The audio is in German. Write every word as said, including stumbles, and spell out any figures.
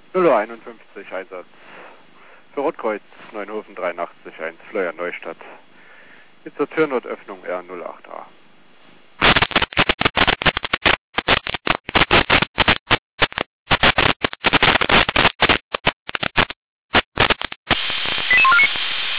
null Uhr einundfünfzig Einsatz. Für Rotkreuz Neuenhofen dreiundachtzig eins, Fleuer Neustadt. Mit zur Türnotöffnung R null acht A.